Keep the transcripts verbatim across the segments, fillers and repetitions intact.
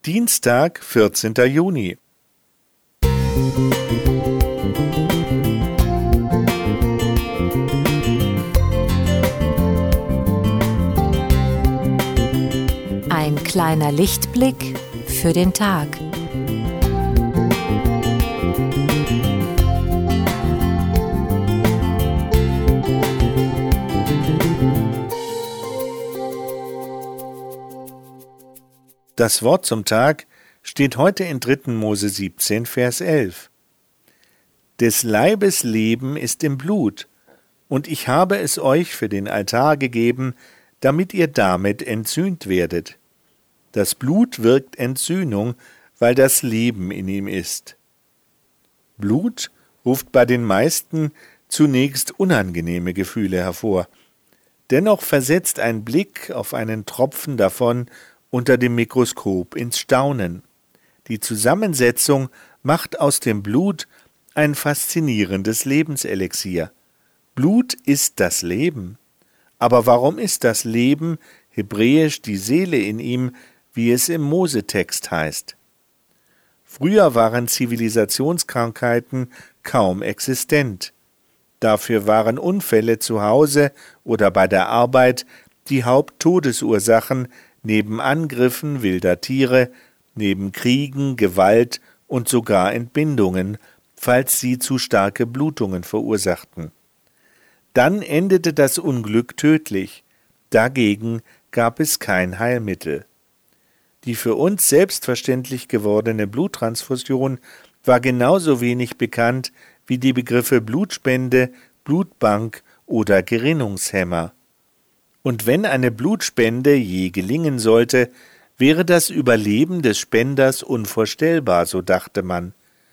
Dienstag, vierzehnter Juni. Ein kleiner Lichtblick für den Tag. Das Wort zum Tag steht heute in dritten Mose siebzehn, Vers elf. Des Leibes Leben ist im Blut, und ich habe es euch für den Altar gegeben, damit ihr damit entsühnt werdet. Das Blut wirkt Entsühnung, weil das Leben in ihm ist. Blut ruft bei den meisten zunächst unangenehme Gefühle hervor. Dennoch versetzt ein Blick auf einen Tropfen davon unter dem Mikroskop ins Staunen. Die Zusammensetzung macht aus dem Blut ein faszinierendes Lebenselixier. Blut ist das Leben. Aber warum ist das Leben, hebräisch die Seele in ihm, wie es im Mose-Text heißt? Früher waren Zivilisationskrankheiten kaum existent. Dafür waren Unfälle zu Hause oder bei der Arbeit die Haupttodesursachen neben Angriffen wilder Tiere, neben Kriegen, Gewalt und sogar Entbindungen, falls sie zu starke Blutungen verursachten. Dann endete das Unglück tödlich. Dagegen gab es kein Heilmittel. Die für uns selbstverständlich gewordene Bluttransfusion war genauso wenig bekannt wie die Begriffe Blutspende, Blutbank oder Gerinnungshemmer. Und wenn eine Blutspende je gelingen sollte, wäre das Überleben des Spenders unvorstellbar, so dachte man.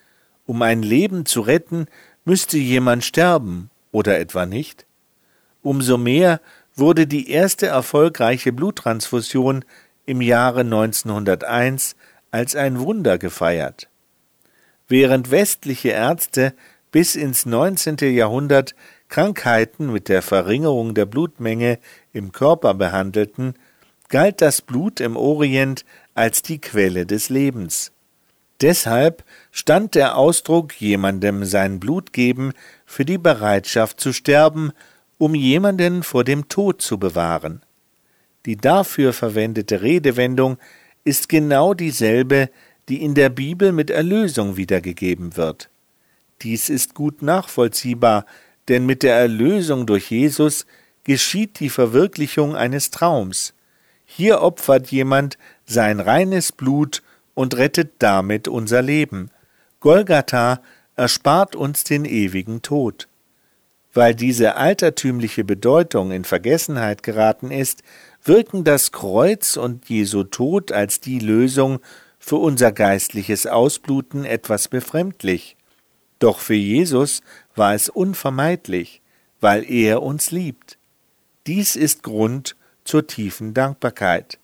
Um ein Leben zu retten, müsste jemand sterben, oder etwa nicht? Umso mehr wurde die erste erfolgreiche Bluttransfusion im Jahre neunzehnhunderteins als ein Wunder gefeiert. Während westliche Ärzte bis ins neunzehnte Jahrhundert Krankheiten mit der Verringerung der Blutmenge im Körper behandelten, galt das Blut im Orient als die Quelle des Lebens. Deshalb stand der Ausdruck jemandem sein Blut geben für die Bereitschaft zu sterben, um jemanden vor dem Tod zu bewahren. Die dafür verwendete Redewendung ist genau dieselbe, die in der Bibel mit Erlösung wiedergegeben wird. Dies ist gut nachvollziehbar, denn mit der Erlösung durch Jesus geschieht die Verwirklichung eines Traums. Hier opfert jemand sein reines Blut und rettet damit unser Leben. Golgatha erspart uns den ewigen Tod. Weil diese altertümliche Bedeutung in Vergessenheit geraten ist, wirken das Kreuz und Jesu Tod als die Lösung für unser geistliches Ausbluten etwas befremdlich. Doch für Jesus war es unvermeidlich, weil er uns liebt. Dies ist Grund zur tiefen Dankbarkeit.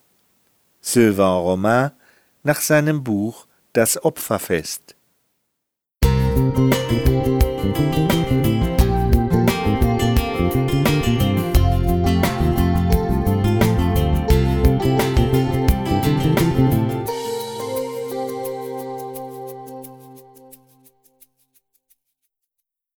Sylvain Romain nach seinem Buch Das Opferfest. Musik